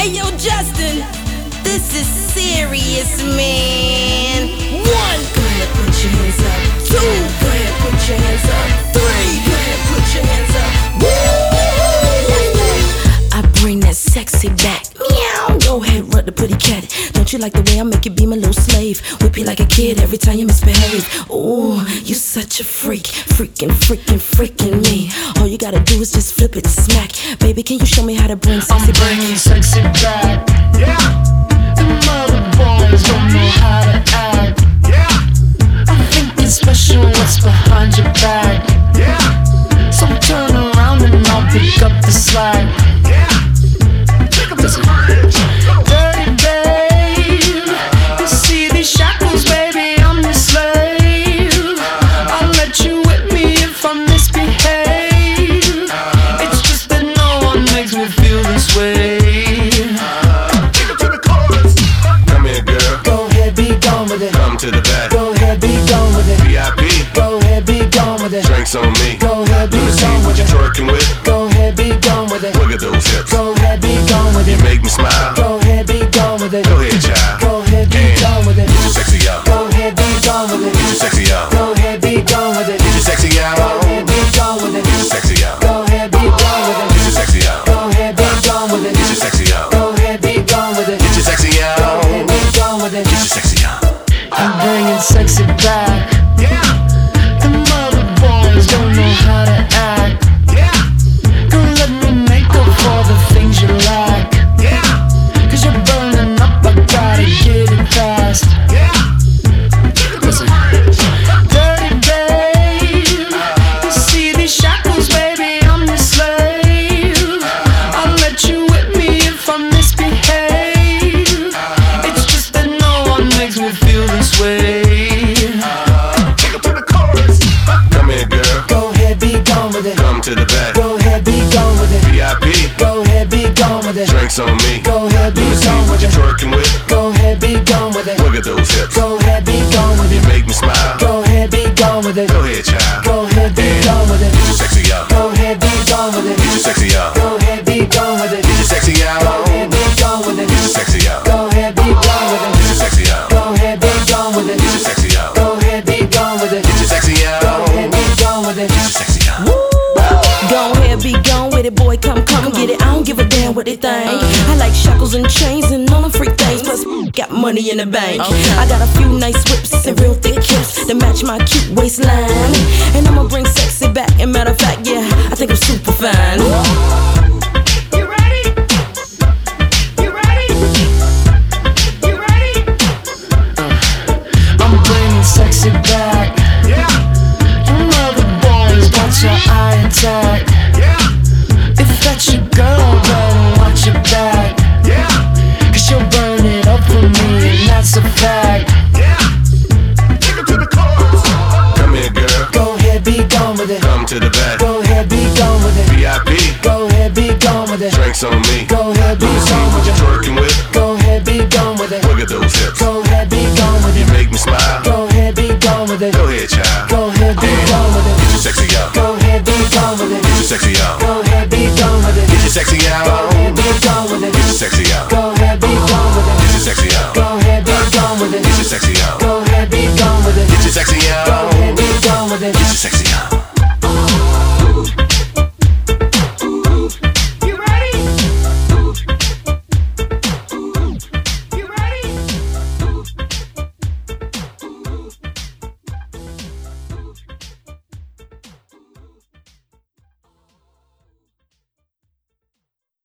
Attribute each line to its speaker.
Speaker 1: Hey yo, Justin, this is serious, man. 1, go ahead, put your hands up. 2, go ahead, put your hands up. 3, go ahead, put your hands up. Woo! I bring that sexy back. Meow. Go ahead, rub the pretty cat. Don't you like the way I make you be my little slave? Whip you like a kid every time you misbehave. Ooh, you such a freak. Freaking me. All you gotta do is just flip it, smack. Baby, can you show me how to bring sexy back?
Speaker 2: I'm bringing sexy back. Yeah. The mother boys don't know how to act. Yeah. I think it's special what's behind your back. Yeah. So turn around and I'll pick up the slack. Yeah. Pick up the slack. Dirty babe, you see these shackles, baby, I'm your slave. I'll let you whip me if I misbehave. It's just that no one makes me feel this way.
Speaker 3: Take it to the chorus. Come here, girl.
Speaker 2: Go ahead, be gone with it.
Speaker 3: Come to the back.
Speaker 2: Go ahead, be gone with it.
Speaker 3: VIP.
Speaker 2: Go ahead, be gone with it.
Speaker 3: Drinks on me.
Speaker 2: Go ahead, be
Speaker 3: Let me see
Speaker 2: gone
Speaker 3: what
Speaker 2: with
Speaker 3: you're
Speaker 2: it.
Speaker 3: twerking with.
Speaker 2: Go ahead, be gone with it.
Speaker 3: Look at those hips.
Speaker 2: Go ahead, be gone with
Speaker 3: You
Speaker 2: it.
Speaker 3: make me smile.
Speaker 2: Go ahead, be gone with it.
Speaker 3: Go ahead, child.
Speaker 2: Go ahead, be
Speaker 3: And
Speaker 2: gone with it.
Speaker 3: get your sexy out.
Speaker 2: Go ahead, be gone with it.
Speaker 3: Get your sexy out.
Speaker 2: Go ahead, be gone with it.
Speaker 3: Get your sexy out.
Speaker 2: Go ahead, be gone with it.
Speaker 3: Get your sexy out.
Speaker 2: Go ahead, be gone with it.
Speaker 3: Get your sexy out.
Speaker 2: Go ahead, be gone with it.
Speaker 3: Get your sexy out.
Speaker 2: Go ahead, be gone with it.
Speaker 3: Get your sexy
Speaker 2: Go
Speaker 3: out.
Speaker 2: ahead, be gone with it.
Speaker 3: Get your sexy out.
Speaker 2: I'm bringing sexy back.
Speaker 3: Yeah.
Speaker 2: The mother boys don't know how to act.
Speaker 3: Yeah.
Speaker 2: Girl, let me make up for the things you lack.
Speaker 3: Yeah.
Speaker 2: Cause you're burning up, I gotta get it fast.
Speaker 3: Yeah.
Speaker 2: Listen. Dirty babe, you see these shackles, baby, I'm your slave. I'll let you whip me if I misbehave. It's just that no one makes me feel this way.
Speaker 3: Take it to the chorus. Come here, girl.
Speaker 2: Go ahead, be gone with it.
Speaker 3: Come to the back.
Speaker 2: Go ahead, be gone with it.
Speaker 3: VIP.
Speaker 2: Go ahead, be gone with it.
Speaker 3: Drinks on me.
Speaker 2: Go ahead, be
Speaker 3: Let me see
Speaker 2: gone
Speaker 3: what
Speaker 2: with
Speaker 3: you're
Speaker 2: it.
Speaker 3: twerking with.
Speaker 2: Go ahead, be gone with it.
Speaker 3: Look at those hips.
Speaker 2: Go ahead, be gone with
Speaker 3: You
Speaker 2: it.
Speaker 3: make me smile.
Speaker 2: Go ahead, be gone with it.
Speaker 3: Go ahead, child.
Speaker 2: Go ahead, be gone with it.
Speaker 3: Get your sexy out.
Speaker 2: Go ahead, be gone with it.
Speaker 3: Get your sexy out.
Speaker 2: Go ahead, be gone with it.
Speaker 3: Get your sexy out.
Speaker 2: Go ahead, be gone with it.
Speaker 3: Get your sexy out.
Speaker 2: Go ahead, be gone with it.
Speaker 3: Get your sexy out.
Speaker 2: Go ahead, be gone with it.
Speaker 3: Get your sexy out.
Speaker 2: Go ahead, be gone with it.
Speaker 3: Get your sexy out.
Speaker 2: Go ahead, be gone with it.
Speaker 3: Get your sexy out.
Speaker 1: Go ahead, be gone with it, boy. Come get it. I don't give a damn what they think. I like shackles and chains and all them freak things. Plus, got money in the bank. I got a few nice whips and real thick hips that match my cute waistline. And I'ma bring sexy back. And matter of fact, yeah, I think I'm super fine. You ready? You ready? You ready?
Speaker 2: I'm bringing sexy back.
Speaker 3: Yeah.
Speaker 2: You mother boys want your eye attack.
Speaker 3: Yeah.
Speaker 2: If that's your girl, better watch your back.
Speaker 3: Yeah.
Speaker 2: Cause she'll burn it up for me, and that's a fact.
Speaker 3: Yeah. Take it to the chorus. Come here, girl.
Speaker 2: Go ahead, be gone with it.
Speaker 3: Come to the back.
Speaker 2: Go ahead, be gone with it.
Speaker 3: VIP.
Speaker 2: Go ahead, be gone with it.
Speaker 3: Drinks on me.
Speaker 2: Go ahead, be
Speaker 3: Let me see
Speaker 2: gone
Speaker 3: what
Speaker 2: with
Speaker 3: you're
Speaker 2: it.
Speaker 3: twerking with.
Speaker 2: Go ahead, be gone with it.
Speaker 3: Look at those hips.
Speaker 2: Go ahead, be gone with
Speaker 3: You
Speaker 2: it.
Speaker 3: make me smile.
Speaker 2: Go ahead, be gone with it.
Speaker 3: Go ahead, child.
Speaker 2: Go ahead, be gone with
Speaker 3: Get
Speaker 2: it.
Speaker 3: your sexy out.
Speaker 2: Go ahead, be gone with it.
Speaker 3: Get your sexy out.
Speaker 2: Go ahead, be gone with it.
Speaker 3: Get your sexy out.
Speaker 2: Go ahead, be gone with it.
Speaker 3: Get your sexy out.
Speaker 2: Go ahead, be gone with it.
Speaker 3: Get your sexy out.
Speaker 2: Go ahead, be gone with it.
Speaker 3: Get your sexy out.
Speaker 2: Go ahead, be gone with it.
Speaker 3: Get your sexy
Speaker 2: Go
Speaker 3: out.
Speaker 2: ahead, be gone with it.
Speaker 3: Get your sexy out.